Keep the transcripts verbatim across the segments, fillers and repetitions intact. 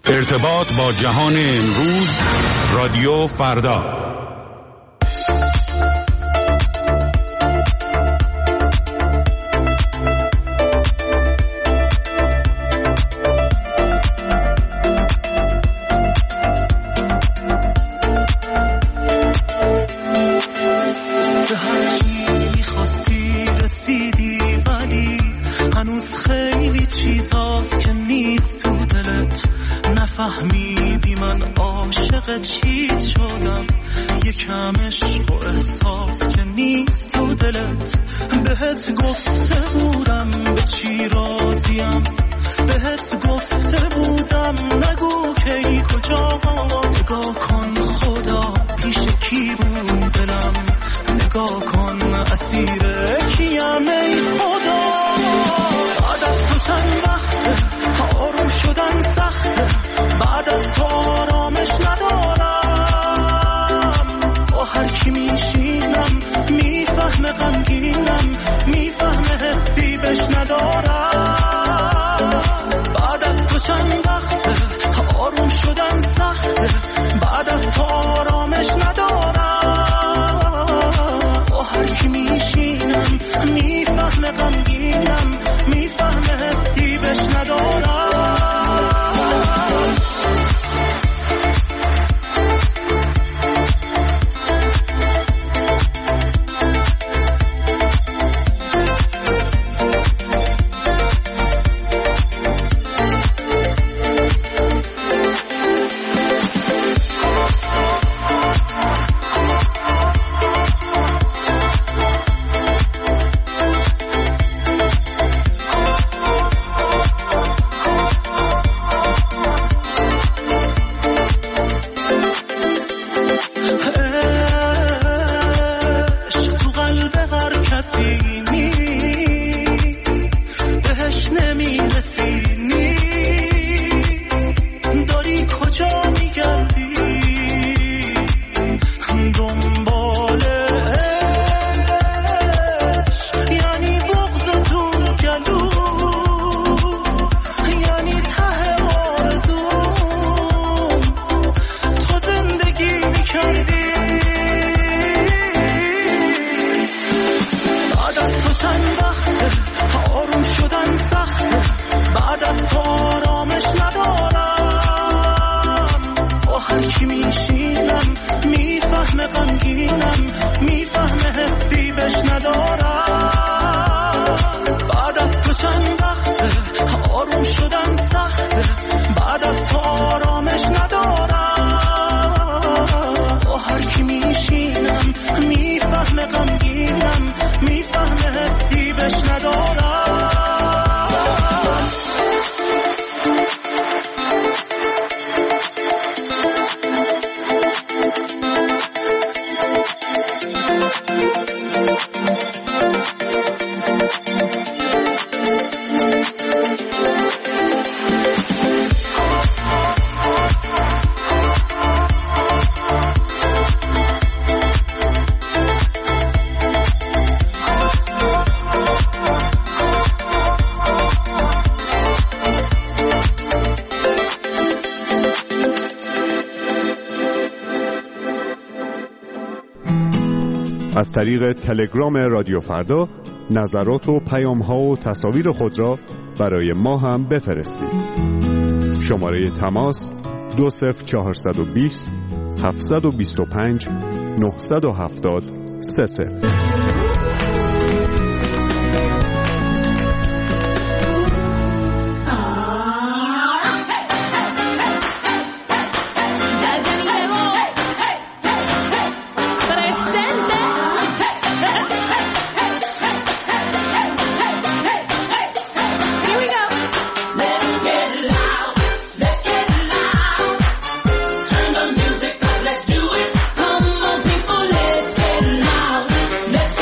ارتباط با جهان امروز، رادیو فردا. فهمیدی من عاشق چیت شدم، یکم عشق و احساس که نیست تو دلت. بهت گفته بودم به چی راضیم، بهت گفته بودم نگو کی کجا. نگاه کن خدا پیش کی بود دلم، نگاه کن اسیر کیم ای خدا. بعد از تو چند وقته آروم شدن سخته، بعد از تو آرامش ندارم. با هر کی میشینم میفهمه غمگینم، میفهمه حسی بش ندارم. بعد از تو چند وقته آروم شدن سخته، بعد از تو آرامش ندارم. با هر کی میشینم میفهمه غمگینم، میفهمه حسی بش ندارم. از طریق تلگرام رادیو فردا نظرات و پیام‌ها و تصاویر خود را برای ما هم بفرستید. شماره تماس دو صفر چهارصد و بیست هفتصد و بیست و پنج نهصد و هفتاد سه صفر. Let's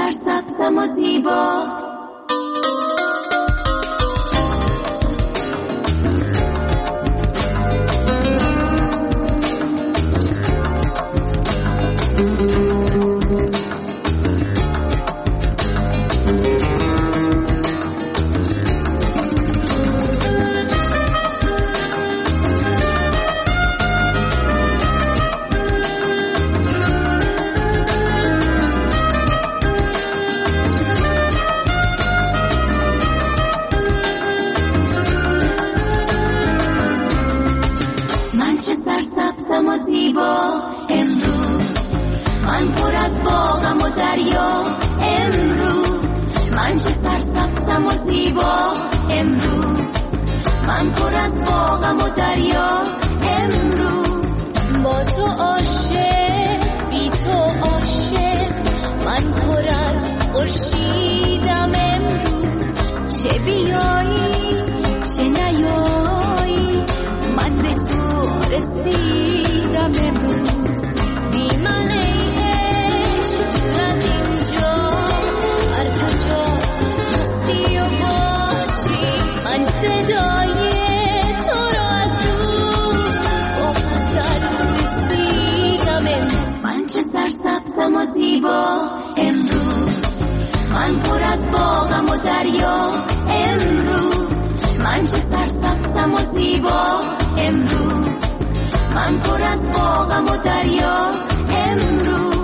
سرسبزم و زیبا. امروز من پر از باغم و دریا، امروز من چه سرسبزم و زیبا. امروز من پر از باغم و دریا، امروز با تو عاشق بی تو عاشق، من پر از خورشیدم. امروز چه بیایی چه نیایی، من به تو رسیدم. امروز بی من ای عشق دور از اینجا، هر کجا هستی و باشی، من صدای تو را از دور با غزل رسیدم. من چه سرسبزم و زیبا، امروز من پر از باغم و دریا، امروز من چه سرسبزم و زیبا. امروز من پر از باغم و دریا، امروز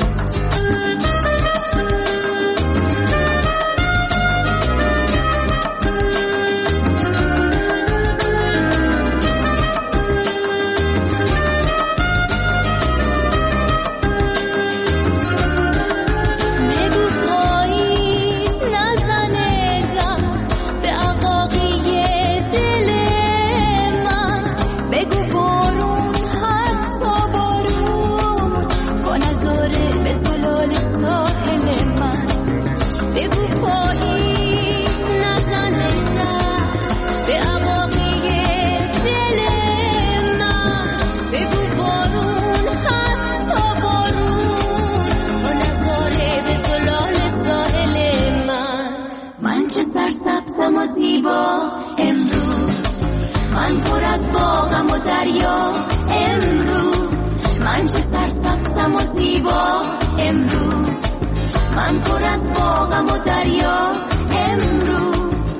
بگو پاییز نزنه دست به عقاقی دل من، بگو بارون حتی بارون کن ازاره به زلال ساحل من، بگو پاییز نزنه دست به عقاقی دل من، بگو بارون حتی بارون کن ازاره به زلال ساحل من. من چه سرسبزم و زیبا، امروز من پر از باغم و دریا، امروز من چه سرسبزم و زیبا. امروز من پر از باغم و دریا، امروز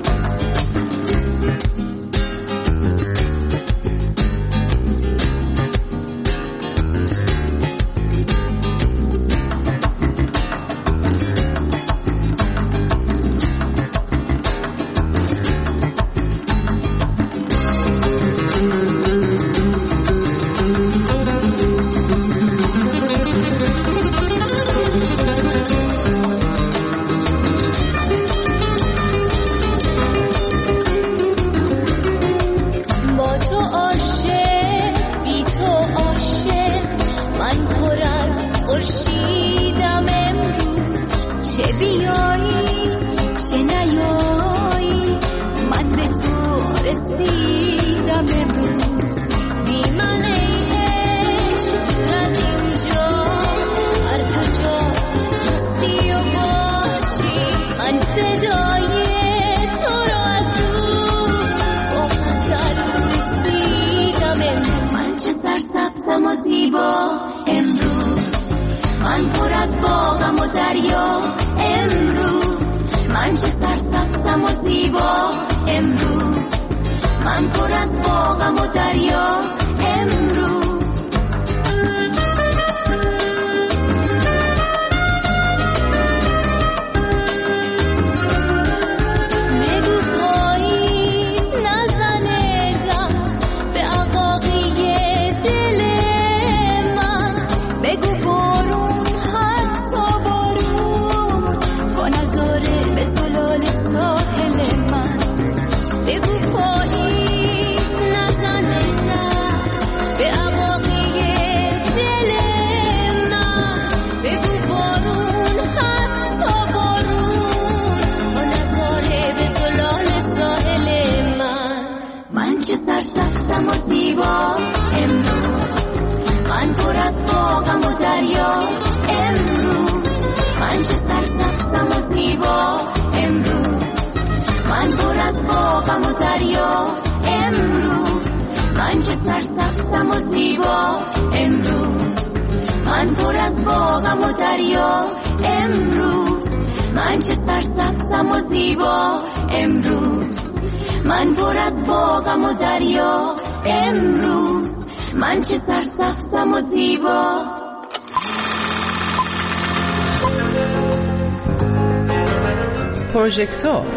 من پر از باغم و دریا، امروز من چه سرسبزم و زیبا. امروز من پر از باغم و دریا، امروز به غم و دریا امروز، من چه سرسبزم و زیبا امروز، من پر از باغم و دریا امروز، من چه سرسبزم و زیبا امروز، من پر از باغم و دریا امروز، من چه سرسبزم و زیبا. پروژکتور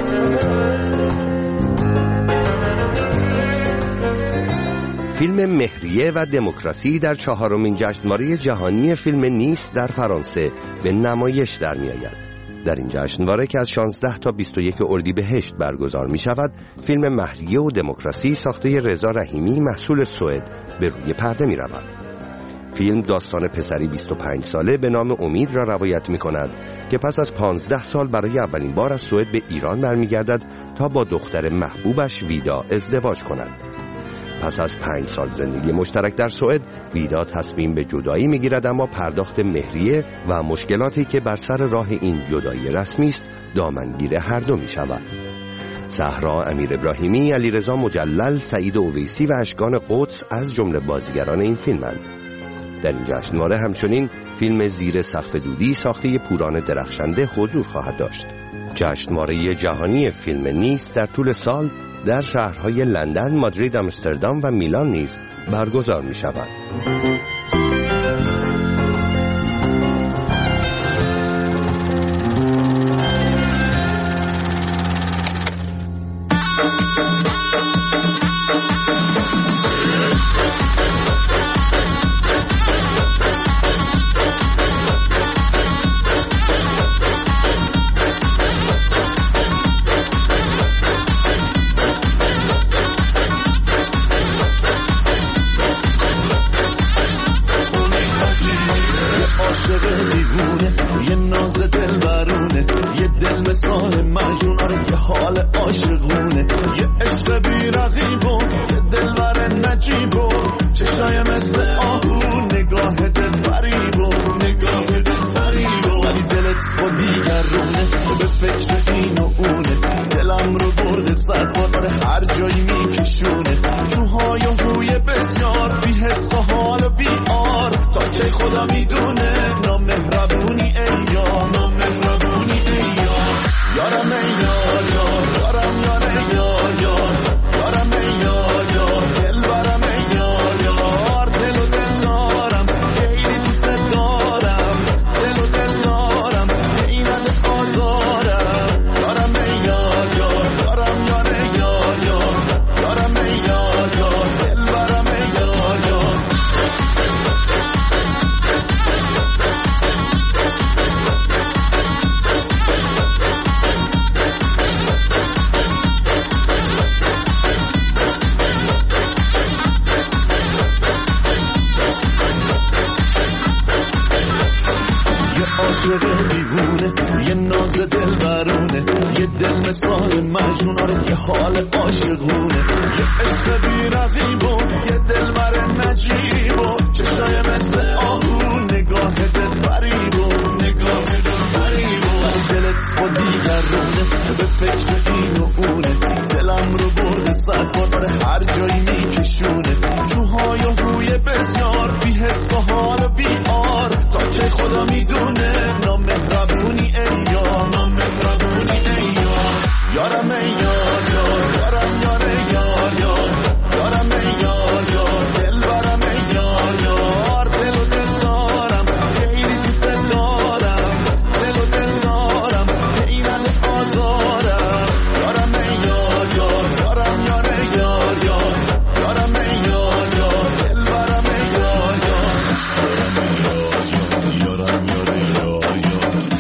فیلم مهریه و دموکراسی در چهارمین جشنواره جهانی فیلم نیس در فرانسه به نمایش در می آید. در این جشنواره که از شانزده تا بیست و یک اردیبهشت برگزار می شود، فیلم مهریه و دموکراسی ساخته رضا رحیمی محصول سوئد به روی پرده می رود. فیلم داستان پسری بیست و پنج ساله به نام امید را روایت می کند که پس از پانزده سال برای اولین بار از سوئد به ایران برمیگردد تا با دختر محبوبش ویدا ازدواج کند. پس از پنج سال زندگی مشترک در سوئد، ویدا تصمیم به جدایی میگیرد، اما پرداخت مهریه و مشکلاتی که بر سر راه این جدایی رسمی است دامنگیر هر دو می شود. صحرا امیر ابراهیمی، علیرضا مجلل، سعید اویسی و اشکان قدس از جمله بازیگران این فیلمند. در این جشنواره همچنین فیلم زیر سقف دودی ساخته پوران درخشنده حضور خواهد داشت. جشنواره جهانی فیلم نیس در طول سال در شهرهای لندن، مادرید، آمستردام و میلان نیز برگزار می شود. یه ناز دل برونه، یه دل مثال مجنون، آره یه حال عاشقونه، یه عشق بی رقیبو، یه دل بر نجیبو، چشای مثل آهو، نگاه دل فریبو، نگاه دل فریبو، ولی دلت با دیگرونه، به فکر این و اونه، دلم رو برده صد بار، آره هر جایی میکشونه، توهای و هوی بسیار، بی حس و حال بی آر، تا که خدا میدونه، نامهربونی ای یار، نامهربونی ای یار، یارم ای یار یار، یارم یار ای یار یار، یارم ای یار یار، دل برم ای یار یار، دل و دل دارم، خیلی دوست دارم، دل و دل دارم، اینت آزارم، یارم ای یار یار، یارم یار ای یار یار، یارم ای یار یار، دل برم ای یار یار. عاشق دیوونه، یه ناز دل برونه، یه دل مثال مجنون، آره یه حال عاشقونه، یه عشق بی رقیبو، یه دل بر نجیبو، چشای مثل آهو، نگاه دل فریبو، نگاه دل فریبو، دلت با دیگرونه، به فکر این و اونه، دلم رو برده صد بار، آره هر جایی میکشونه، توهای و هوی بسیار، بی حس و حال بی آر، تا که خدا میدونه، نامهربونی ای یار، نامهربونی ای یار، یارم ای یار یار، یارم یار ای یار یار، یارم ای یار یار، دل برم ای یار یار، دل و دل دارم، خیلی دوست دارم، دل و دل دارم، اینت آزارم، یارم ای یار یار، یارم یار ای یار یار، یارم ای یار یار، دل برم ای یار یار، یارم ای یار یار، یارم یار ای یار یار.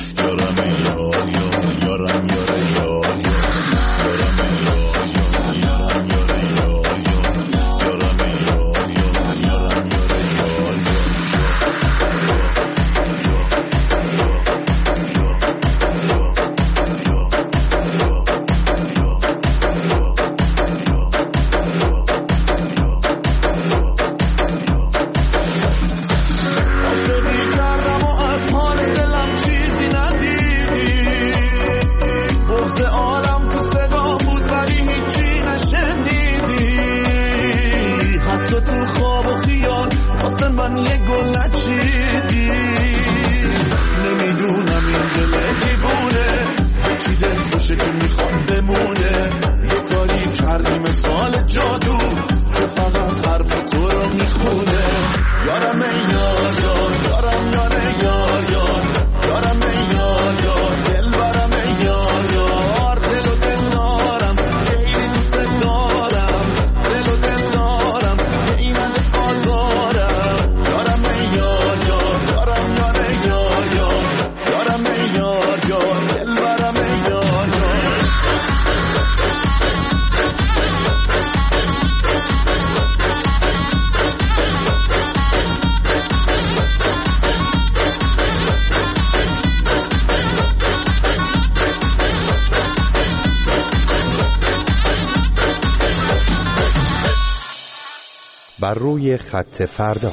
بر روی خط فردا.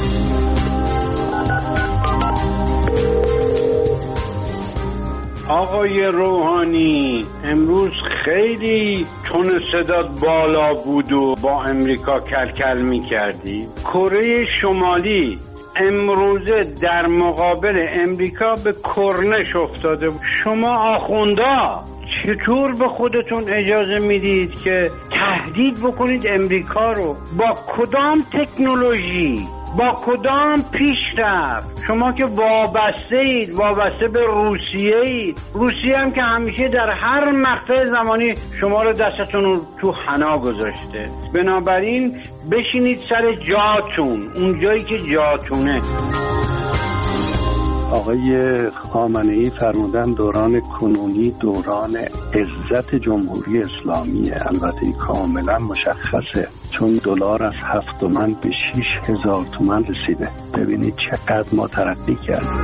آقای روحانی، امروز خیلی تون صدات بالا بود و با امریکا کلکل می کردی. کره شمالی امروزه در مقابل امریکا به کرنش افتاده. شما آخوندا چطور به خودتون اجازه میدید که تهدید بکنید امریکا رو؟ با کدام تکنولوژی، با کدام پیشرفت؟ شما که وابسته اید، وابسته به روسیه اید. روسیه هم که همیشه در هر مقطع زمانی شما رو دستتون رو تو حنا گذاشته. بنابراین بشینید سر جاتون، اون جایی که جاتونه. آقای خامنه‌ای فرمودن دوران کنونی دوران عزت جمهوری اسلامیه. البته کاملا مشخصه، چون دلار از هفت تومن به شیش هزار تومن رسیده. ببینید چقدر ما ترقی کردیم.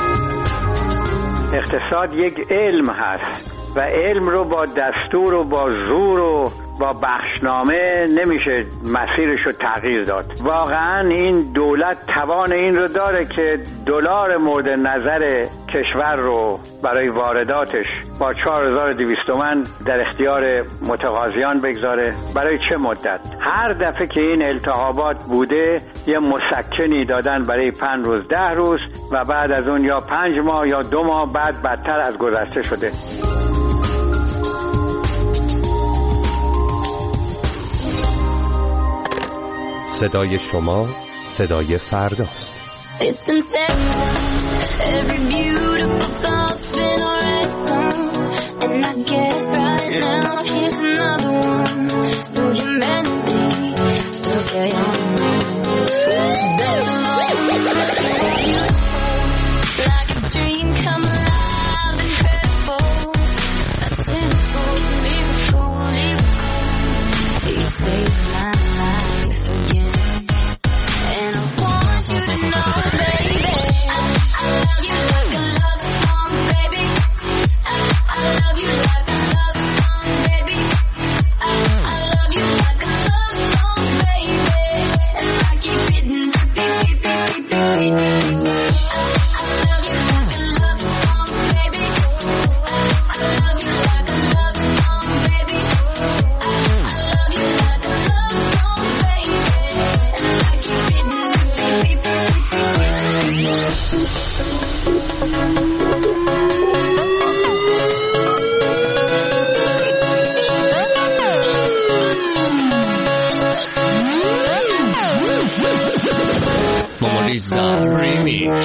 اقتصاد یک علم هست و علم رو با دستور و با زور و با بخشنامه نمیشه مسیرش رو تغییر داد. واقعا این دولت توان این رو داره که دلار مورد نظر کشور رو برای وارداتش با چهار هزار و دویست تومان در اختیار متقاضیان بگذاره. برای چه مدت؟ هر دفعه که این التهابات بوده یه مسکنی دادن برای پنج روز ده روز و بعد از اون یا پنج ماه یا دو ماه بعد بدتر از گذشته شده. صدای شما صدای فرداست. It's been said, every beautiful thought's been already sung, and I guess right now here's another one. So humanity, look at your like a dream come alive, incredible, a simple miracle, miracle. You saved my life again. And I want you to know, baby, I, I love you like a love song, baby. I, I love you like a love song, baby. I, I love you like a love song, baby. And I keep hitting repeat, repeat, repeat, repeat. I, I love you like a love song, baby. I, I love you like a love song, baby. I, I love you like a love song, baby. And I keep hitting repeat, repeat, repeat, Memoriza Remix.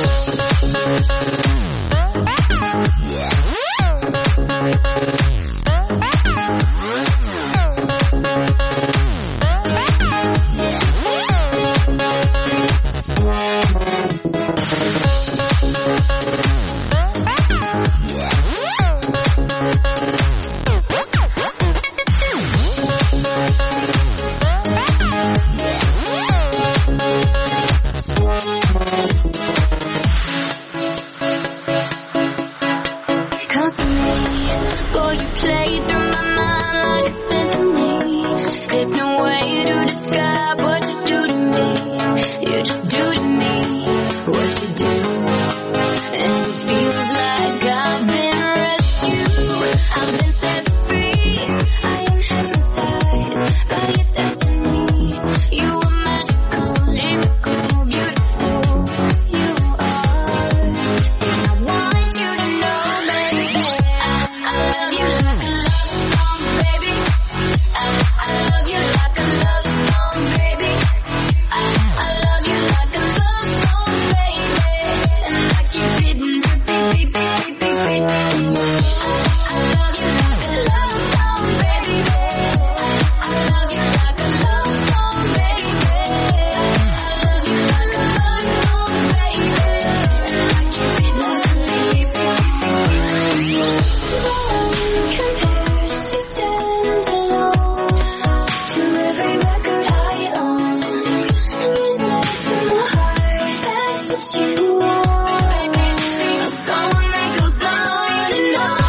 boy, you play through my mind like a symphony. There's no way to describe what you do to me. You just do to me what you do. And it feels like I've been rescued. I've been set free. I am hypnotized by your destiny. You are magical, lyrical, beautiful. You are. And I want you to know, baby, I, I love you like a love song, baby. I, I love you like a love song, baby. I, I love you like a love song, baby. And I keep hitting repeat, repeat, repeat, repeat. I love you like a love song, baby. I, I love you like a love song, baby. I love you like a love song, baby. And I keep hitting repeat, repeat, repeat, repeat. Compares you stand alone to every record I own. Music to my heart, that's what you are. A song that goes on and on.